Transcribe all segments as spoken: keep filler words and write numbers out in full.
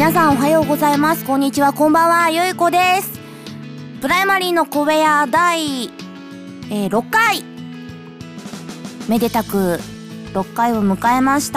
皆さんおはようございます。こんにちは、こんばんは、ゆいこです。プライマリーの小部屋第、えー、ろっかい、めでたくろっかいを迎えました。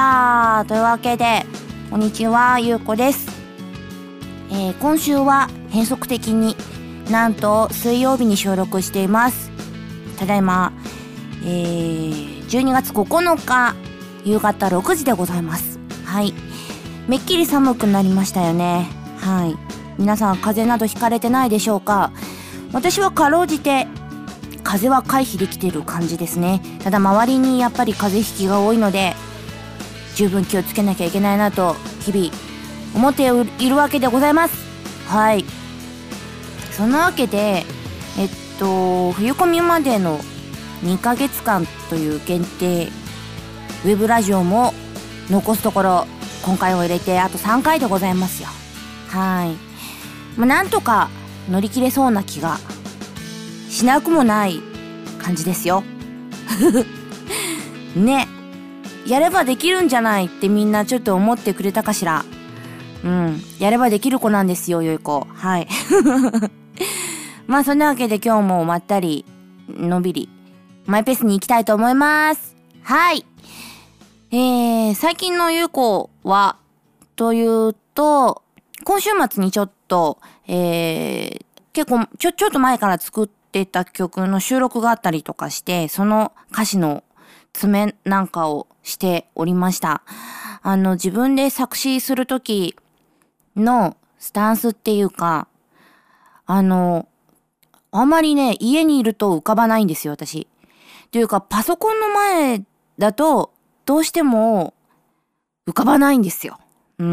というわけでこんにちは、ゆいこです。えー、今週は変則的になんと水曜日に収録しています。ただいま、えー、じゅうにがつここのか夕方ろくじでございます。はい、めっきり寒くなりましたよね。はい、皆さん風邪などひかれてないでしょうか。私はかろうじて風邪は回避できてる感じですね。ただ周りにやっぱり風邪ひきが多いので十分気をつけなきゃいけないなと日々思っているわけでございます。はい、そんなわけでえっと冬コミまでのにかげつかんという限定ウェブラジオも残すところ今回を入れてあとさんかいでございますよ。はい、まあ、なんとか乗り切れそうな気がしなくもない感じですよね、やればできるんじゃないってみんなちょっと思ってくれたかしら。うん、やればできる子なんですよ、よい子。はいまあそんなわけで今日もまったりのんびりマイペースに行きたいと思います。はい、えー、最近のゆうこはというと、今週末にちょっと、えー、結構ちょちょっと前から作ってた曲の収録があったりとかして、その歌詞の詰めなんかをしておりました。あの自分で作詞する時のスタンスっていうか、あのあんまりね家にいると浮かばないんですよ、私。というかパソコンの前だとどうしても浮かばないんですよ。うん。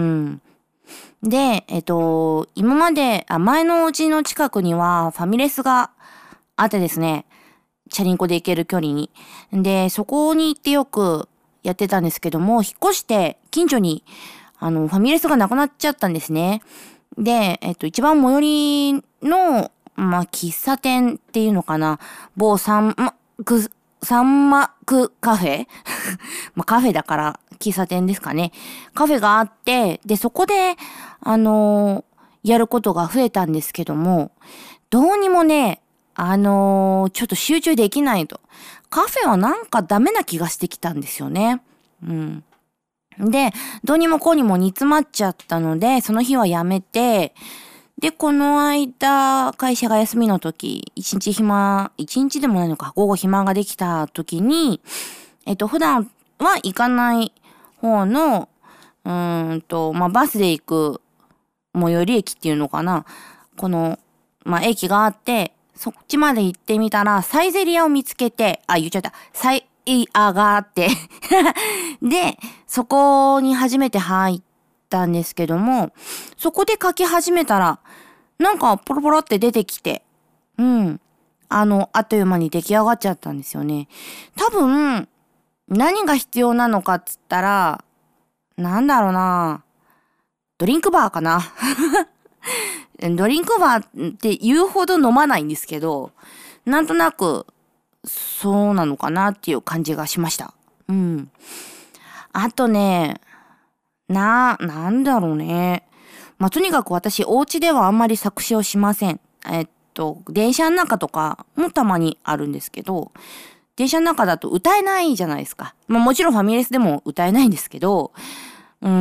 で、えっと、今まで、あ、前のお家の近くにはファミレスがあってですね、チャリンコで行ける距離に。で、そこに行ってよくやってたんですけども、引っ越して近所に、あの、ファミレスがなくなっちゃったんですね。で、えっと、一番最寄りの、まあ、喫茶店っていうのかな、某三幕、三幕カフェまあ、カフェだから喫茶店ですかね。カフェがあって、で、そこで、あのー、やることが増えたんですけども、どうにもね、あのー、ちょっと集中できないと。カフェはなんかダメな気がしてきたんですよね。うん。で、どうにもこうにも煮詰まっちゃったので、その日はやめて、で、この間、会社が休みの時、一日暇、一日でもないのか、午後暇ができた時に、えっと、普段は行かない方の、うーんと、まあ、バスで行く、最寄り駅っていうのかな。この、まあ、駅があって、そっちまで行ってみたら、サイゼリヤを見つけて、あ、言っちゃった。サイアがあって。で、そこに初めて入ったんですけども、そこで書き始めたら、なんかポロポロって出てきて、うん。あの、あっという間に出来上がっちゃったんですよね。多分、何が必要なのかっつったら、なんだろうな。ドリンクバーかな。ドリンクバーって言うほど飲まないんですけど、なんとなく、そうなのかなっていう感じがしました。うん。あとね、な、なんだろうね。まあ、とにかく私、お家ではあんまり作詞をしません。えっと、電車の中とかもたまにあるんですけど、電車の中だと歌えないじゃないですか。まあ、もちろんファミレスでも歌えないんですけど、うん。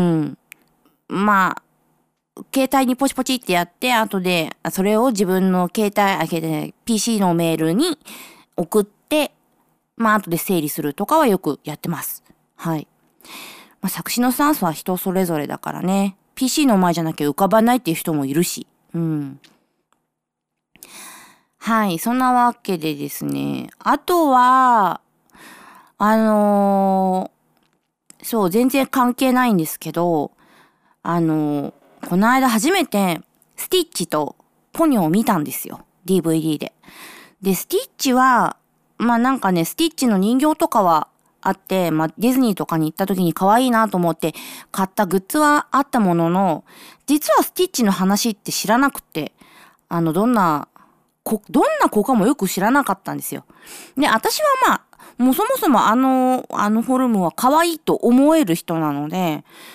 まあ、携帯にポチポチってやって、後で、それを自分の携帯、あ、携帯、ピーシー のメールに送って、まあ、後で整理するとかはよくやってます。はい。まあ、作詞のスタンスは人それぞれだからね。ピーシー の前じゃなきゃ浮かばないっていう人もいるし。うん。はい。そんなわけでですね。あとは、あのー、そう、全然関係ないんですけど、あのー、この間初めて、スティッチとポニョを見たんですよ。ディーブイディー で。で、スティッチは、まあなんかね、スティッチの人形とかはあって、まあディズニーとかに行った時に可愛いなと思って買ったグッズはあったものの、実はスティッチの話って知らなくて、あの、どんな、こ、どんな子かもよく知らなかったんですよ。で、私はまあ、もうそもそもあの、あのフォルムは可愛いと思える人なので、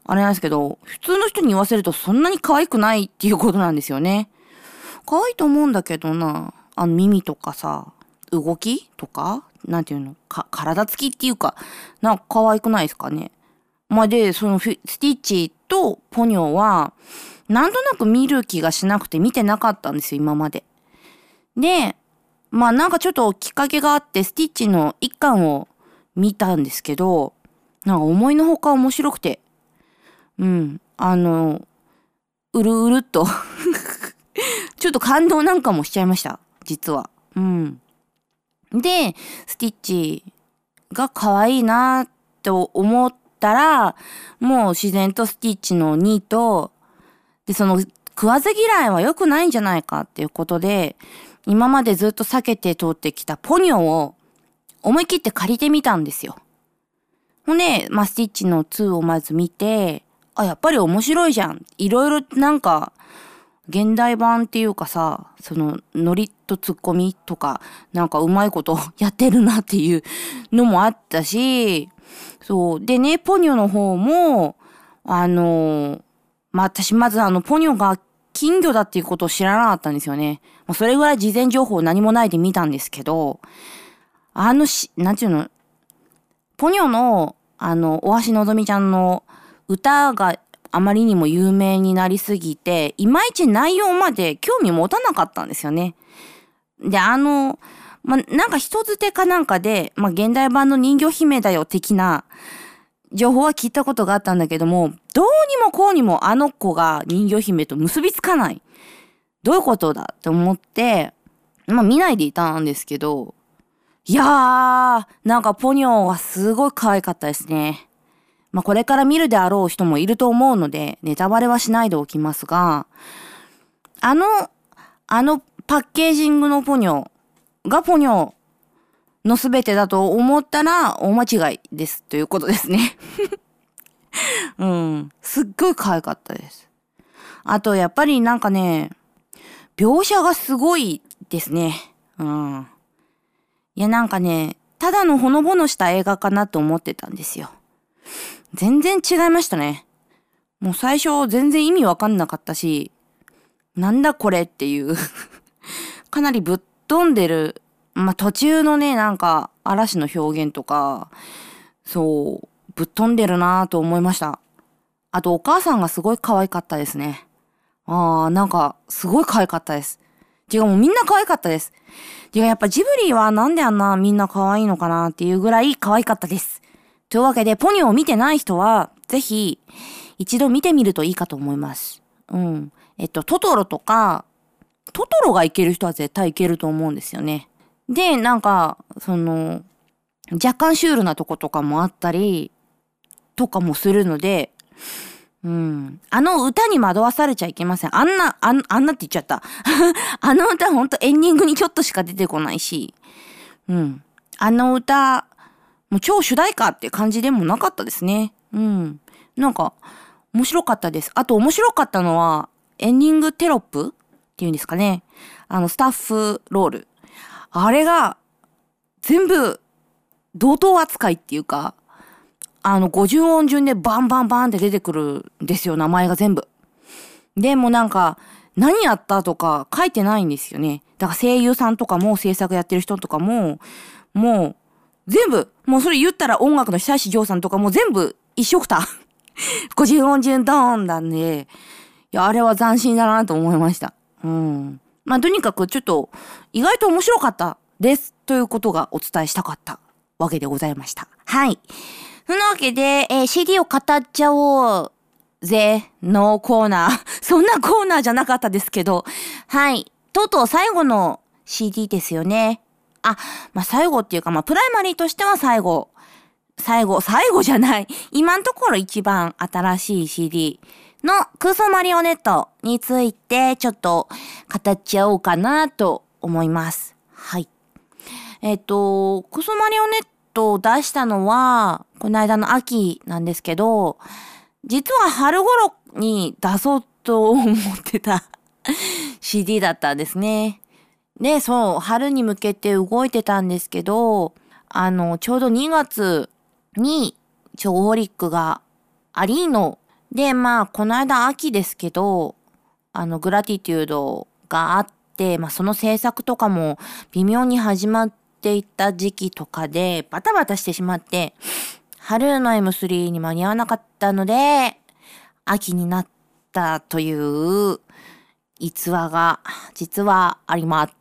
あれなんですけど、普通の人に言わせるとそんなに可愛くないっていうことなんですよね。可愛いと思うんだけどな。あの耳とかさ、動きとかなんていうのか、体つきっていうか、なんか可愛くないですかね。まあ、で、そのスティッチとポニョは、なんとなく見る気がしなくて見てなかったんですよ、今まで。で、まあなんかちょっときっかけがあって、スティッチの一巻を見たんですけど、なんか思いのほか面白くて、うん、あの、うるうるっと、ちょっと感動なんかもしちゃいました、実は。うん。で、スティッチが可愛いなって思ったら、もう自然とスティッチのにと、で、その食わず嫌いは良くないんじゃないかっていうことで、今までずっと避けて通ってきたポニョを思い切って借りてみたんですよ。ほんで、まあ、スティッチのにをまず見て、あ、やっぱり面白いじゃん。いろいろなんか、現代版っていうかさ、その、ノリとツッコミとか、なんかうまいことやってるなっていうのもあったし、そう。でね、ポニョの方も、あの、まあ、私まずあの、ポニョが金魚だっていうことを知らなかったんですよね。まあ、それぐらい事前情報何もないで見たんですけど、あのし、なんていうの、ポニョの、あの、大橋のぞみちゃんの歌があまりにも有名になりすぎて、いまいち内容まで興味持たなかったんですよね。で、あの、まあ、なんか人づてかなんかで、まあ、現代版の人魚姫だよ的な情報は聞いたことがあったんだけども、どうにもこうにもあの子が人魚姫と結びつかない。どういうことだって思って、まあ、見ないでいたんですけど、いやー、なんかポニョはすごい可愛かったですね。まあ、これから見るであろう人もいると思うので、ネタバレはしないでおきますが、あの、あのパッケージングのポニョがポニョのすべてだと思ったら大間違いですということですね。うん。すっごい可愛かったです。あと、やっぱりなんかね、描写がすごいですね。うん。いや、なんかね、ただのほのぼのした映画かなと思ってたんですよ。全然違いましたね。もう最初全然意味わかんなかったし、なんだこれっていうかなりぶっ飛んでる、まあ、途中のね、なんか嵐の表現とか、そう、ぶっ飛んでるなぁと思いました。あとお母さんがすごい可愛かったですね。あー、なんかすごい可愛かったです。違う、もうみんな可愛かったです。違う、やっぱジブリはなんであんなみんな可愛いのかなっていうぐらい可愛かったです。というわけで、ポニョを見てない人は、ぜひ、一度見てみるといいかと思います。うん。えっと、トトロとか、トトロがいける人は絶対いけると思うんですよね。で、なんか、その、若干シュールなとことかもあったり、とかもするので、うん。あの歌に惑わされちゃいけません。あんな、あんあんなって言っちゃった。あの歌ほんとエンディングにちょっとしか出てこないし、うん。あの歌、もう超主題歌って感じでもなかったですね。うん。なんか、面白かったです。あと面白かったのは、エンディングテロップっていうんですかね。あの、スタッフロール。あれが、全部、同等扱いっていうか、あの、ごじゅう音順でバンバンバンって出てくるんですよ、名前が全部。でもなんか、何やったとか書いてないんですよね。だから声優さんとかも制作やってる人とかも、もう、全部、もうそれ言ったら音楽の久石譲さんとかも全部一緒くた。ごじゅう音順ドーンなんで、いや、あれは斬新だなと思いました。うん。まあ、とにかくちょっと、意外と面白かったです。ということがお伝えしたかったわけでございました。はい。そんなわけで、えー、シーディー を語っちゃおうぜのコーナー。そんなコーナーじゃなかったですけど、はい。とうとう最後の シーディー ですよね。あ、まあ、最後っていうか、まあ、プライマリーとしては最後。最後、最後じゃない。今のところ一番新しい シーディー の空想マリオネットについてちょっと語っちゃおうかなと思います。はい。えっと、空想マリオネットを出したのは、この間の秋なんですけど、実は春頃に出そうと思ってたシーディー だったんですね。で、そう、春に向けて動いてたんですけど、あの、ちょうどにがつに、チョコホリックがアリーノで、まあ、この間秋ですけど、あの、グラティテュードがあって、まあ、その制作とかも微妙に始まっていった時期とかで、バタバタしてしまって、春の エムスリー に間に合わなかったので、秋になったという逸話が、実はありまって。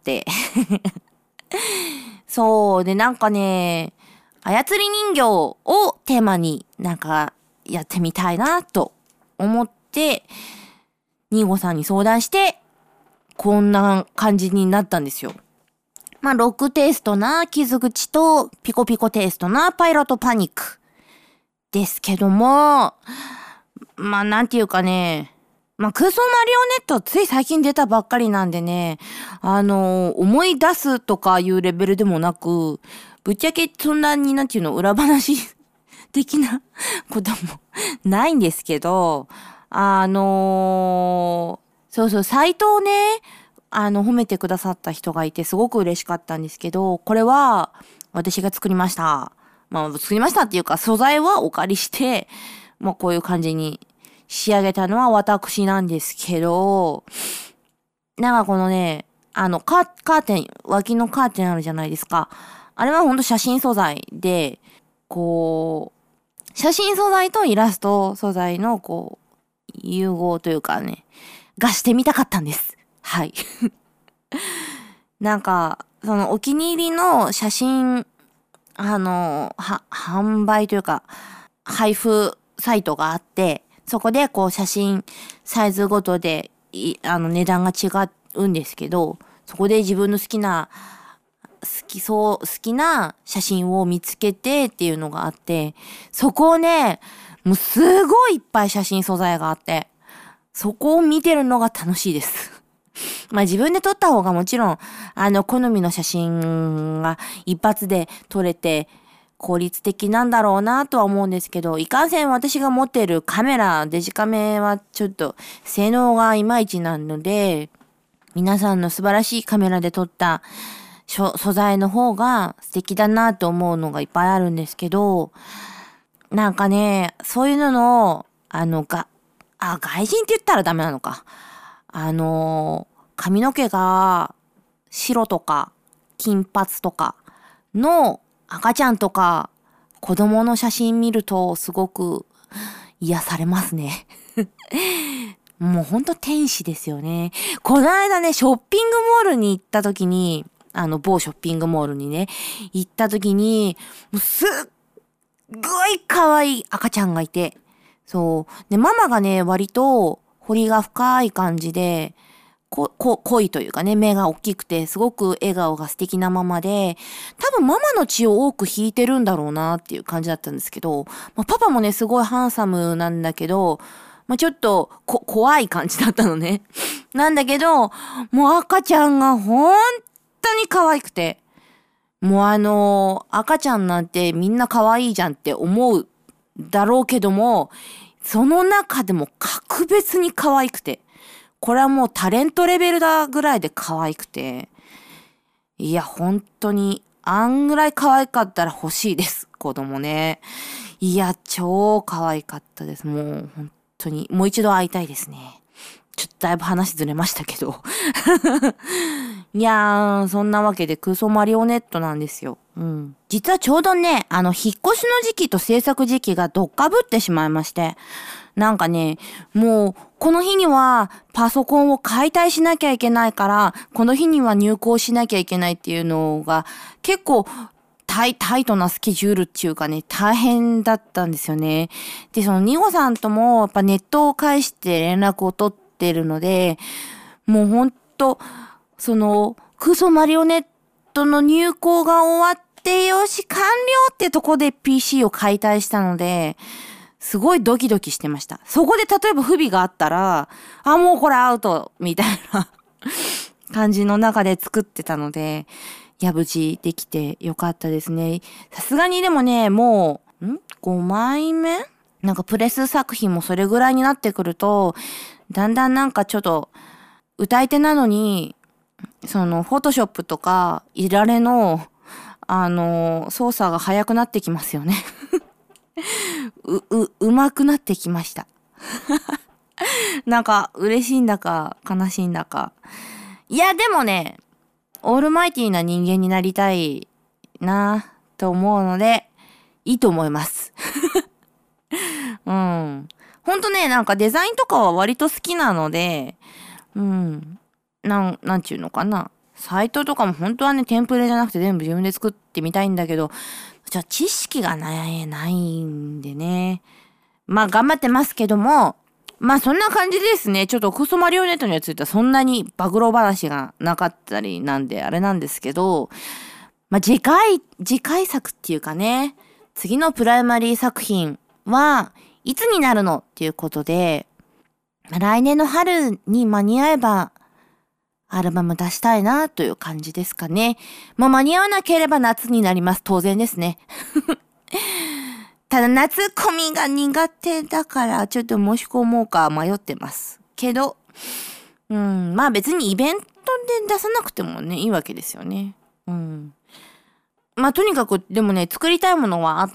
そう。で、なんかね、操り人形をテーマになんかやってみたいなと思って、ニーゴさんに相談して、こんな感じになったんですよ。まあ、ロックテイストな傷口とピコピコテイストなパイロットパニックですけども、まあ、なんていうかね、まあ、空想マリオネットつい最近出たばっかりなんでね、あのー、思い出すとかいうレベルでもなく、ぶっちゃけそんなになんていうの、裏話的なこともないんですけど、あのー、そうそう、サイトをね、あの、褒めてくださった人がいてすごく嬉しかったんですけど、これは私が作りました。まあ、作りましたっていうか、素材はお借りして、まあ、こういう感じに仕上げたのは私なんですけど、なんかこのね、あの、カー、カーテン、脇のカーテンあるじゃないですか。あれはほんと写真素材で、こう、写真素材とイラスト素材のこう、融合というかね、がしてみたかったんです。はい。なんか、そのお気に入りの写真、あの、は、販売というか、配布サイトがあって、そこでこう写真、サイズごとで、い、あの値段が違うんですけど、そこで自分の好きな、好きそう、好きな写真を見つけてっていうのがあって、そこをね、もうすごいいっぱい写真素材があって、そこを見てるのが楽しいです。まあ自分で撮った方がもちろん、あの、好みの写真が一発で撮れて、効率的なんだろうなとは思うんですけど、いかんせん私が持っているカメラ、デジカメはちょっと性能がいまいちなので、皆さんの素晴らしいカメラで撮った素材の方が素敵だなと思うのがいっぱいあるんですけど、なんかね、そういうのの、あの、が、あ、外人って言ったらダメなのか。あの、髪の毛が白とか金髪とかの赤ちゃんとか子供の写真見るとすごく癒されますね。もうほんと天使ですよね。この間ね、ショッピングモールに行った時に、あの某ショッピングモールにね、行った時に、もうすっごい可愛い赤ちゃんがいて、そう。で、ママがね、割と彫りが深い感じで、こ、こ、濃いというかね、目が大きくて、すごく笑顔が素敵なママで、多分ママの血を多く引いてるんだろうなっていう感じだったんですけど、まあ、パパもね、すごいハンサムなんだけど、まあ、ちょっと、こ、怖い感じだったのね。なんだけど、もう赤ちゃんが本当に可愛くて、もうあのー、赤ちゃんなんてみんな可愛いじゃんって思うだろうけども、その中でも格別に可愛くて、これはもうタレントレベルだぐらいで可愛くて、いや、本当に、あんぐらい可愛かったら欲しいです、子供ね。いや、超可愛かったです。もう、本当に、もう一度会いたいですね。ちょっとだいぶ話ずれましたけど。いやー、そんなわけで空想マリオネットなんですよ。うん。実はちょうどね、あの、引っ越しの時期と制作時期がどっかぶってしまいまして。なんかね、もう、この日にはパソコンを解体しなきゃいけないから、この日には入稿しなきゃいけないっていうのが、結構、タイ、タイトなスケジュールっていうかね、大変だったんですよね。で、そのニゴさんとも、やっぱネットを介して連絡を取ってるので、もうほんと、その、空想マリオネットの入稿が終わって、よし、完了ってとこで ピーシー を解体したので、すごいドキドキしてました。そこで例えば不備があったら、あ、もうこれアウトみたいな感じの中で作ってたので、いや、無事できてよかったですね。さすがにでもね、もう、ん ?ご 枚目なんかプレス作品もそれぐらいになってくると、だんだんなんかちょっと、歌い手なのに、その、フォトショップとか、いられの、あの、操作が早くなってきますよね。う、う、うまくなってきました。 なんか嬉しいんだか悲しいんだか。いやでもね、オールマイティーな人間になりたいなと思うので、いいと思います。うん。ほんとね、なんかデザインとかは割と好きなので、うん。なん、なんちゅうのかな。サイトとかも本当はね、テンプレじゃなくて全部自分で作ってみたいんだけど、じゃあ知識がない、ないんでね。まあ頑張ってますけども、まあそんな感じですね。ちょっとクソマリオネットについてはそんなに暴露話がなかったりなんであれなんですけど、まあ次回、次回作っていうかね、次のプライマリー作品はいつになるのっていうことで、来年の春に間に合えばアルバム出したいなという感じですかね。まあ間に合わなければ夏になります。当然ですね。ただ夏コミが苦手だからちょっと申し込もうか迷ってますけど、うん、まあ別にイベントで出さなくてもね、いいわけですよね。うん。まあとにかくでもね、作りたいものはあって、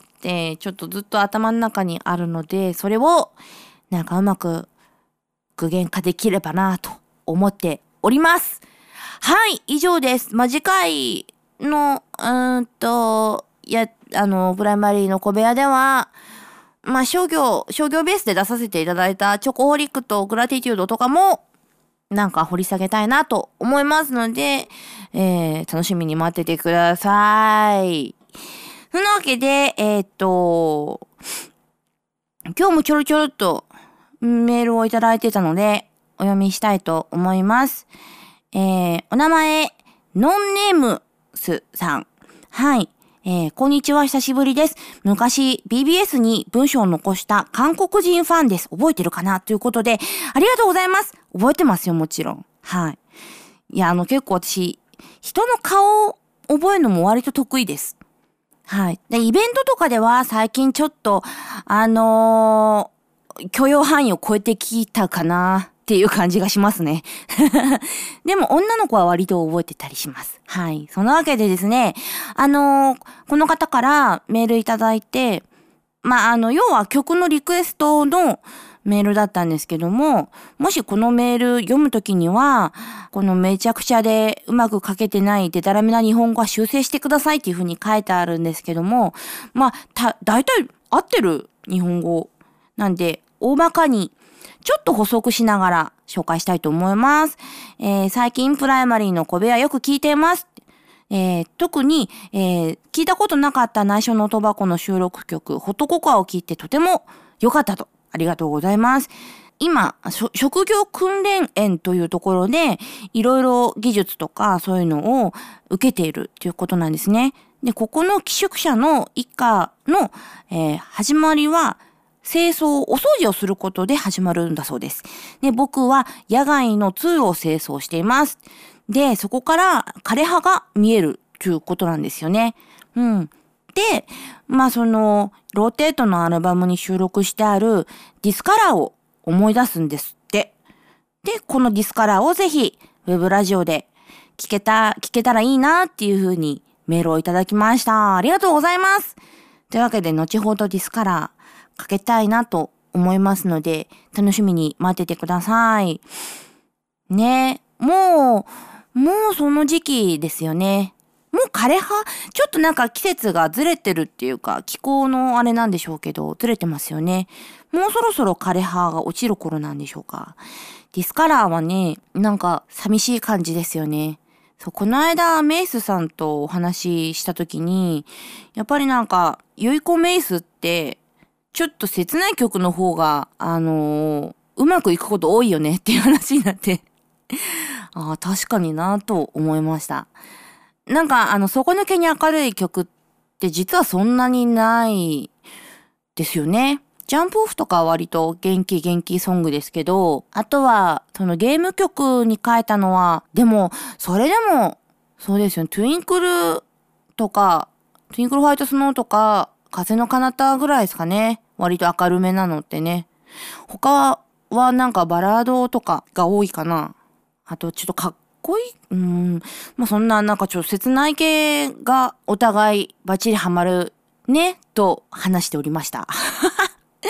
ちょっとずっと頭の中にあるので、それをなんかうまく具現化できればなと思っております。はい、以上です。まあ次回の、うーんと、いや、あの、プライマリーの小部屋では、まあ、商業、商業ベースで出させていただいたチョコホリックとグラティテュードとかも、なんか掘り下げたいなと思いますので、えー、楽しみに待っててください。そんなわけで、えー、っと、今日もちょろちょろっとメールをいただいてたので、お読みしたいと思います。えー、お名前、ノンネームスさん。はい。えー、こんにちは、久しぶりです。昔 ビービーエス に文章を残した韓国人ファンです。覚えてるかなということで、ありがとうございます。覚えてますよ、もちろん。はい。いや、あの結構私、人の顔を覚えるのも割と得意です。はい。で、イベントとかでは最近ちょっと、あのー、許容範囲を超えてきたかなっていう感じがしますね。でも女の子は割と覚えてたりします。はい。そのわけでですね、あのー、この方からメールいただいて、まあ、あの、要は曲のリクエストのメールだったんですけども、もしこのメール読むときには、このめちゃくちゃでうまく書けてないデタラメな日本語は修正してくださいっていうふうに書いてあるんですけども、まあ、た、大体合ってる日本語なんで、大まかにちょっと補足しながら紹介したいと思います。えー、最近プライマリーの小部屋よく聞いています。えー、特に、えー、聞いたことなかった内緒のトバコの収録曲、ホットココアを聞いてとても良かったと。ありがとうございます。今、職業訓練園というところで、いろいろ技術とかそういうのを受けているということなんですね。で、ここの寄宿舎の一家の、えー、始まりは、清掃、お掃除をすることで始まるんだそうです。で、僕は野外の通路を清掃しています。で、そこから枯葉が見えるということなんですよね。うん。で、まあその、ローテートのアルバムに収録してあるディスカラーを思い出すんですって。で、このディスカラーをぜひ、ウェブラジオで聞けた、聞けたらいいなっていう風にメールをいただきました。ありがとうございます。というわけで、後ほどディスカラー、かけたいなと思いますので、楽しみに待っててください。ね、もう、もうその時期ですよね。もう枯葉ちょっとなんか季節がずれてるっていうか、気候のあれなんでしょうけど、ずれてますよね。もうそろそろ枯葉が落ちる頃なんでしょうか。ディスカラーはね、なんか寂しい感じですよね。そう、この間メイスさんとお話しした時に、やっぱりなんか、ユイコメイスって、ちょっと切ない曲の方が、あのー、うまくいくこと多いよねっていう話になって。ああ、確かになと思いました。なんか、あの、底抜けに明るい曲って実はそんなにないですよね。ジャンプオフとかは割と元気元気ソングですけど、あとは、そのゲーム曲に書いたのは、でも、それでも、そうですよね。トゥインクルとか、トゥインクルホワイトスノーとか、風の彼方ぐらいですかね。割と明るめなのってね。他はなんかバラードとかが多いかな。あとちょっとかっこいい。うーん。まあ、そんななんかちょっと切ない系がお互いバッチリハマるね、と話しておりました。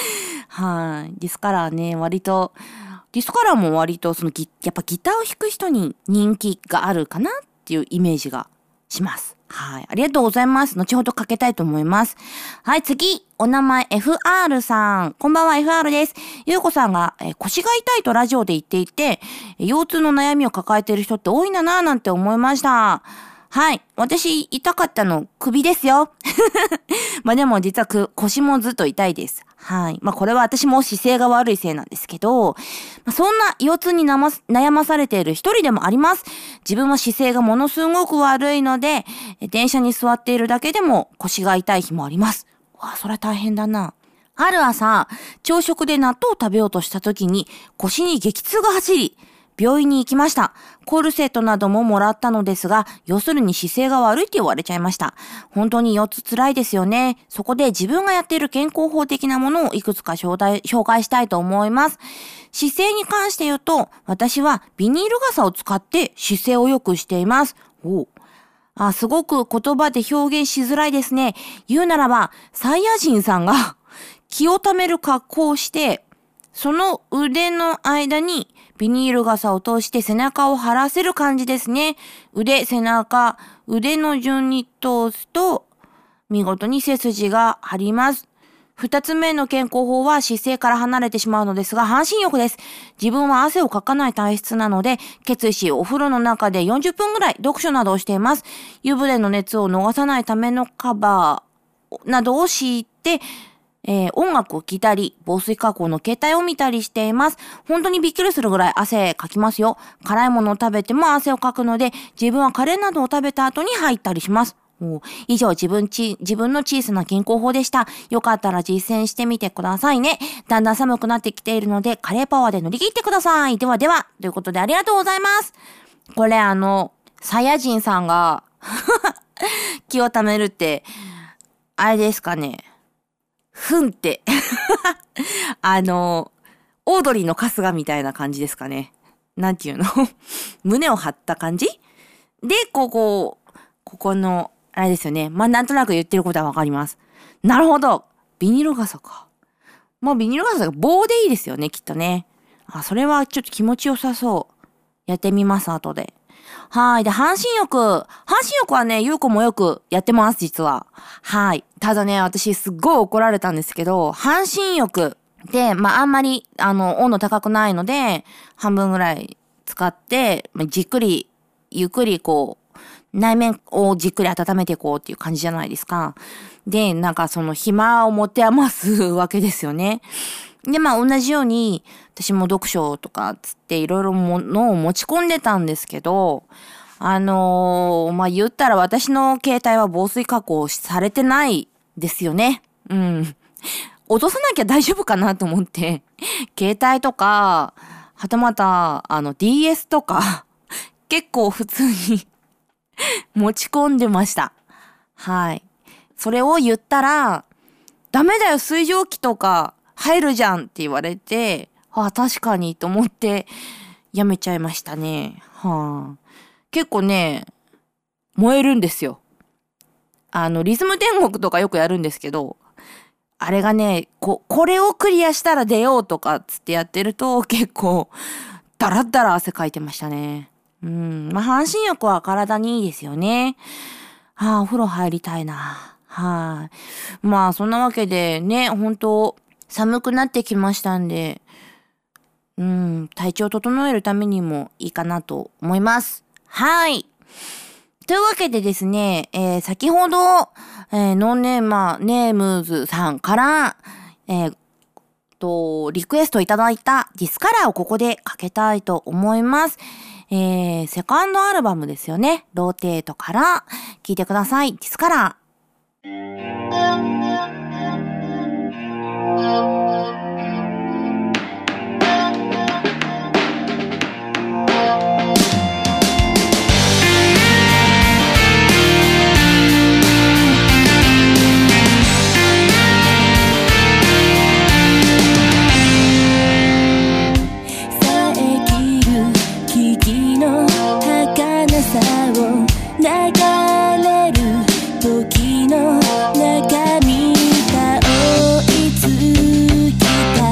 はい。ディスカラーね、割と、ディスカラーも割とそのギ、やっぱギターを弾く人に人気があるかなっていうイメージがします。はい。ありがとうございます。後ほどかけたいと思います。はい、次。お名前 エフアール さん。こんばんは エフアール です。ゆうこさんが、えー、腰が痛いとラジオで言っていて、腰痛の悩みを抱えている人って多いんだなぁなんて思いました。はい。私、痛かったの、首ですよ。まあでも実はく腰もずっと痛いです。はい。まあこれは私も姿勢が悪いせいなんですけど、まあ、そんな腰痛になま悩まされている一人でもあります。自分は姿勢がものすごく悪いので、電車に座っているだけでも腰が痛い日もあります。わあ、それは大変だな。ある朝、朝食で納豆を食べようとした時に腰に激痛が走り、病院に行きました。コルセットなどももらったのですが、要するに姿勢が悪いって言われちゃいました。本当に腰痛辛いですよね。そこで自分がやっている健康法的なものをいくつか紹介、紹介したいと思います。姿勢に関して言うと、私はビニール傘を使って姿勢を良くしています。おう。あ、すごく言葉で表現しづらいですね。言うならば、サイヤ人さんが気をためる格好をして、その腕の間にビニール傘を通して背中を張らせる感じですね。腕、背中、腕の順に通すと見事に背筋が張ります。二つ目の健康法は姿勢から離れてしまうのですが、半身浴です。自分は汗をかかない体質なので、決意しお風呂の中でよんじゅっぷんぐらい読書などをしています。湯船の熱を逃さないためのカバーなどを敷いて、えー、音楽を聴いたり、防水加工の携帯を見たりしています。本当にびっくりするぐらい汗かきますよ。辛いものを食べても汗をかくので、自分はカレーなどを食べた後に入ったりします。以上、自分ち、自分の小さな健康法でした。よかったら実践してみてくださいね。だんだん寒くなってきているので、カレーパワーで乗り切ってください。ではでは、ということでありがとうございます。これあの、サイヤ人さんが、気をためるって、あれですかね。ふんって。あの、オードリーの春日みたいな感じですかね。なんていうの胸を張った感じで、ここ、ここの、あれですよね。まあ、なんとなく言ってることはわかります。なるほど。ビニール傘か。まあ、ビニール傘が棒でいいですよね、きっとね。あ、それはちょっと気持ちよさそう。やってみます、後で。はい。で、半身浴。半身浴はね、ゆうこもよくやってます、実は。はい。ただね、私すっごい怒られたんですけど、半身浴で、まあ、あんまり、あの、温度高くないので、半分ぐらい使って、まあ、じっくり、ゆっくりこう、内面をじっくり温めていこうっていう感じじゃないですか。で、なんかその暇を持て余すわけですよね。で、まあ同じように、私も読書とかつっていろいろものを持ち込んでたんですけど、あのー、まあ言ったら私の携帯は防水加工されてないですよね。うん。落とさなきゃ大丈夫かなと思って、携帯とか、はたまた、あの ディーエス とか、結構普通に持ち込んでました。はい。それを言ったら、ダメだよ、水蒸気とか入るじゃんって言われて、ああ、確かにと思ってやめちゃいましたね。はあ、結構ね、燃えるんですよ。あの、リズム天国とかよくやるんですけど、あれがね、こ、これをクリアしたら出ようとかつってやってると結構、ダラッダラ汗かいてましたね。うん。まあ、半身浴は体にいいですよね。はあ、お風呂入りたいな。はい。まあ、そんなわけでね、本当寒くなってきましたんで、うん、体調整えるためにもいいかなと思います。はい。というわけでですね、えー、先ほど、えー、ノンネーマーネームズさんから、えー、と、リクエストいただいたディスカラーをここでかけたいと思います。えー、セカンドアルバムですよね。ローテートから聴いてください。ディスカラー。 時の中にた追いつきた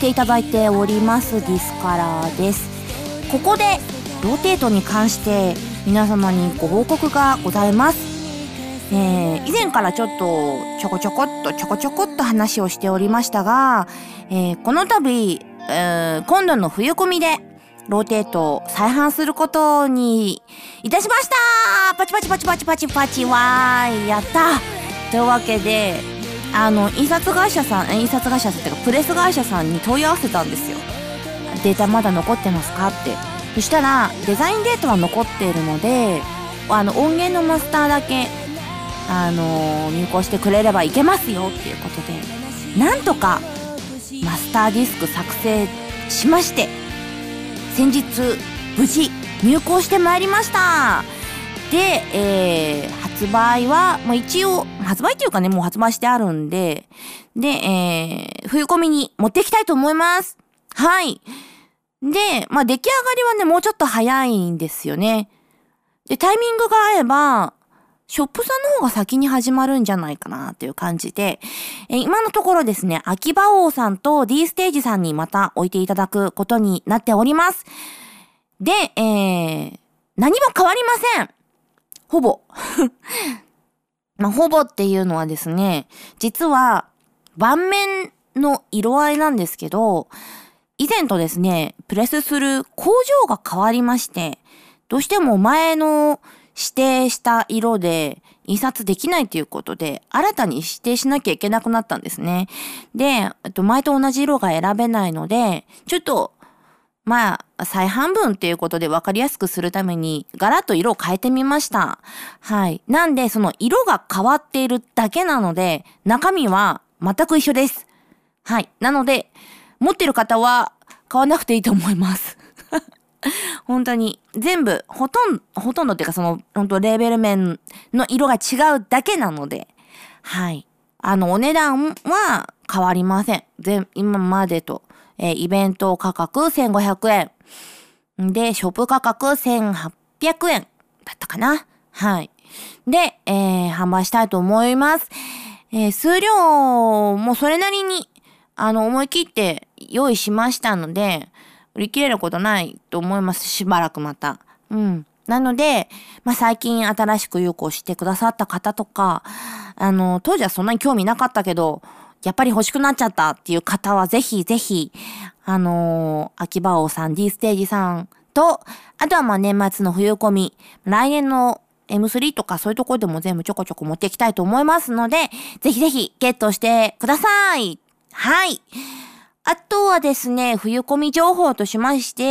いただいておりますディスカラーです。ここでローテートに関して皆様にご報告がございます。えー、以前からちょっとちょこちょこっとちょこちょこっと話をしておりましたが、えー、この度、えー、今度の冬コミでローテートを再販することにいたしました。パチパチパチパチパチパチわーい、やったというわけで、あの印刷会社さん印刷会社さんっていうかプレス会社さんに問い合わせたんですよ。データまだ残ってますかって。そしたらデザインデータは残っているので、あの音源のマスターだけあの入稿してくれればいけますよっていうことで、なんとかマスターディスク作成しまして、先日無事入稿してまいりました。で、えー、発売はもう一応発売っていうかね、もう発売してあるんで、で、えー、冬コミに持っていきたいと思います。はい。で、まあ出来上がりはね、もうちょっと早いんですよね。で、タイミングが合えばショップさんの方が先に始まるんじゃないかなっていう感じで、え今のところですね、秋葉王さんと D ステージさんにまた置いていただくことになっております。で、えー、何も変わりません。ほぼ。まあ、ほぼっていうのはですね、実は盤面の色合いなんですけど、以前とですね、プレスする工場が変わりまして、どうしても前の指定した色で印刷できないということで、新たに指定しなきゃいけなくなったんですね。で、前と同じ色が選べないので、ちょっと、まあ、再販分っていうことで分かりやすくするために、ガラッと色を変えてみました。はい。なんで、その色が変わっているだけなので、中身は全く一緒です。はい。なので、持ってる方は買わなくていいと思います。本当に全部ほとんどほとんどっていうか、その本当レーベル面の色が違うだけなので、はい、あのお値段は変わりません。全今までと、えー、イベント価格せんごひゃくえんでショップ価格せんはっぴゃくえんだったかな。はい。で、えー、販売したいと思います。えー、数量もそれなりにあの思い切って用意しましたので、売り切れることないと思います。しばらくまた。うん。なので、まあ、最近新しく有効してくださった方とか、あの、当時はそんなに興味なかったけど、やっぱり欲しくなっちゃったっていう方はぜひぜひ、あのー、秋葉王さん、D ステージさんと、あとはまあ年末の冬コミ、来年の エムスリー とかそういうところでも全部ちょこちょこ持っていきたいと思いますので、ぜひぜひゲットしてください。はい。あとはですね、冬コミ情報としまして、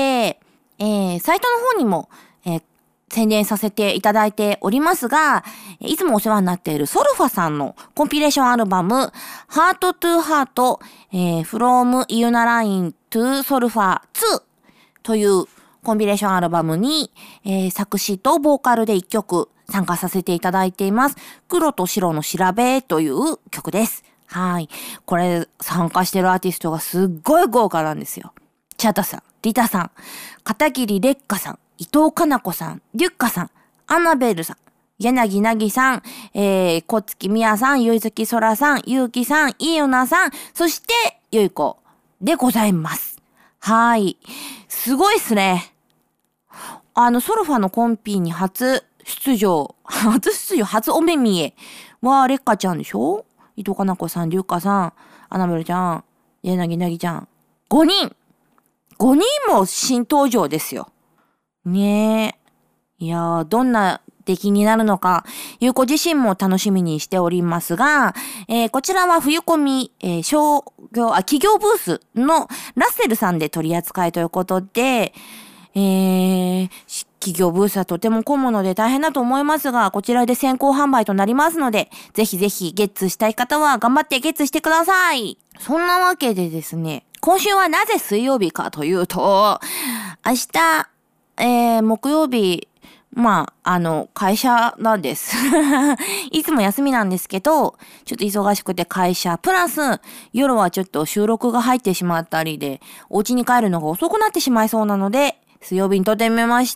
えー、サイトの方にも、えー、宣伝させていただいておりますが、いつもお世話になっているソルファさんのコンピレーションアルバム、Heart to Heart、えー、From Ionaline to Sulfur ツーというコンピレーションアルバムに、えー、作詞とボーカルでいっきょく参加させていただいています。黒と白の調べという曲です。はい。これ、参加してるアーティストがすっごい豪華なんですよ。チャタさん、リタさん、片桐劣花さん、伊藤かな子さん、リュッカさん、アナベルさん、柳なぎさん、えー、小月みやさん、ゆいずきそらさん、ゆうきさん、いよなさん、そして、ゆいこでございます。はい。すごいっすね。あの、ソルファのコンピに初出場、初出場、初お目見えは、劣花ちゃんでしょ？伊藤かな子さん、りゅうかさん、アナベルちゃん、柳なぎちゃん。ごにん !ご 人も新登場ですよ。ねえ。いやー、どんな出来になるのか、ゆうこ自身も楽しみにしておりますが、えー、こちらは冬コミ、えー、商業、あ、企業ブースのラッセルさんで取り扱いということで、えー、企業ブースはとても混むので大変だと思いますが、こちらで先行販売となりますので、ぜひぜひゲッツしたい方は頑張ってゲッツしてください。そんなわけでですね、今週はなぜ水曜日かというと、明日、えー、木曜日、まあ、あの、会社なんです。いつも休みなんですけど、ちょっと忙しくて会社、プラス、夜はちょっと収録が入ってしまったりで、お家に帰るのが遅くなってしまいそうなので、水曜日に撮ってみました。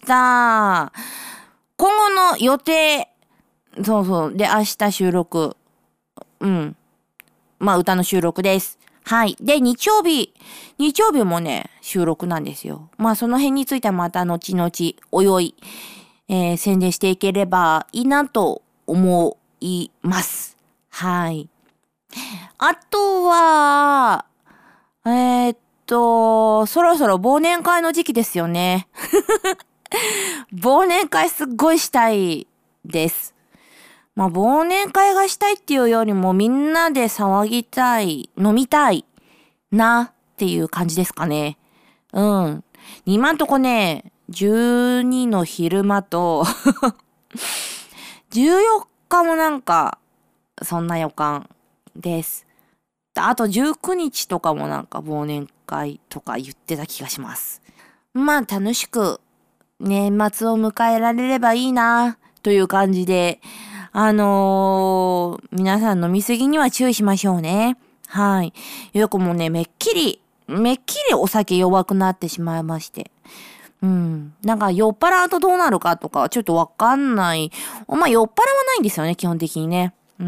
今後の予定、そうそう。で、明日収録。うん。まあ、歌の収録です。 はい。で、日曜日、日曜日もね、収録なんですよ。まあその辺についてはまた後々、おいおい、えー、宣伝していければいいなと思います。はい。あとは、えー、っと、そろそろ忘年会の時期ですよね。忘年会すっごいしたいです。まあ忘年会がしたいっていうよりもみんなで騒ぎたい、飲みたいなっていう感じですかね。うん。今んとこね、じゅうにの昼間と、じゅうよっかもなんか、そんな予感です。あとじゅうくにちとかもなんか忘年会とか言ってた気がします。まあ楽しく年末を迎えられればいいなという感じで、あのー、皆さん飲みすぎには注意しましょうね。はい。よくもね、めっきり、めっきりお酒弱くなってしまいまして。うん。なんか酔っ払うとどうなるかとかちょっとわかんない。まあ酔っ払わないんですよね、基本的にね。うん。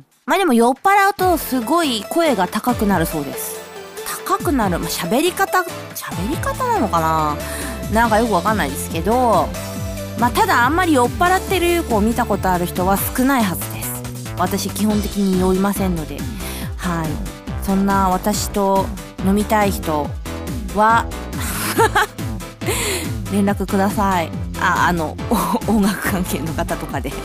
まあでも酔っ払うとすごい声が高くなるそうです。高くなる。まあ喋り方、喋り方なのかな？なんかよくわかんないですけど、まあただあんまり酔っ払ってる子を見たことある人は少ないはずです。私基本的に酔いませんので。はい。そんな私と飲みたい人は、連絡ください。あ、あの、音楽関係の方とかで。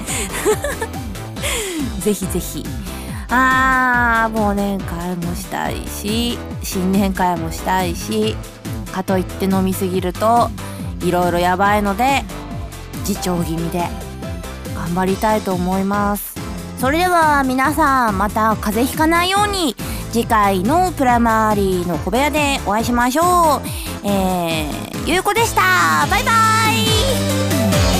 ぜひぜひ。あー、忘年会もしたいし、新年会もしたいし、かといって飲みすぎると、いろいろやばいので、自重気味で頑張りたいと思います。それでは皆さん、また風邪ひかないように、次回のプラマーリーの小部屋でお会いしましょう。えー、ゆうこでした。バイバイ。